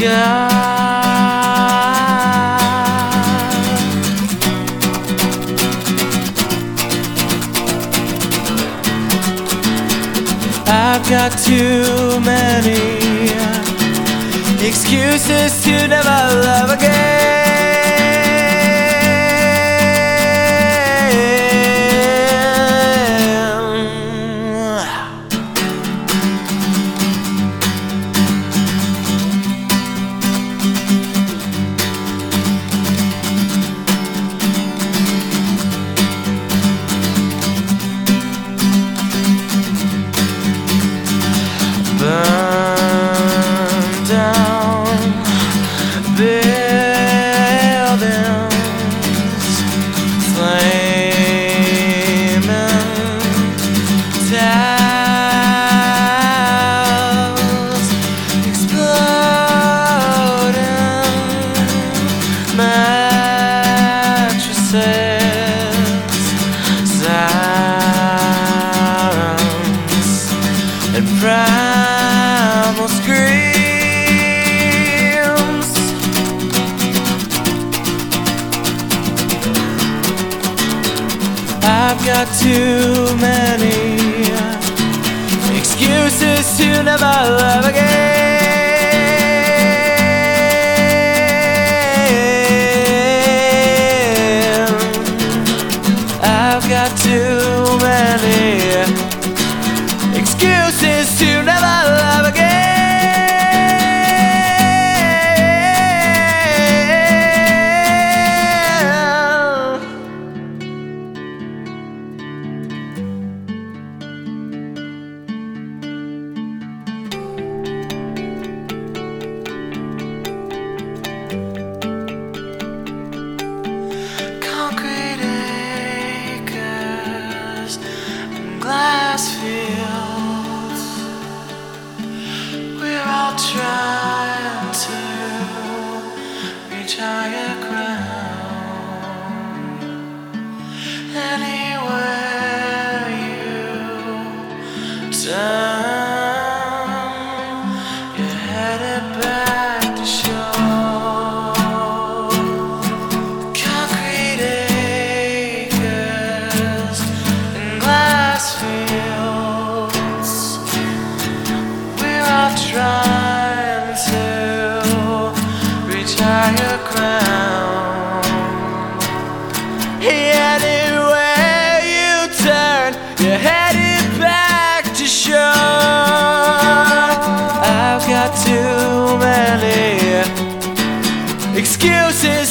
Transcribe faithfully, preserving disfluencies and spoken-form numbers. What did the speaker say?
I've got too many excuses to never love again. Burn down buildings, flaming towers, exploding mattresses, sirens and primal screams. I've got too many excuses to never love again. I've got too many excuses to never love again. Concrete acres and glass fields, we're all trying to reach higher ground. Anywhere you turn, you're headed back to shore. Concrete acres and glass fields, we're all trying to reach higher ground. Anywhere you turn, you're headed back to shore. I've got too many excuses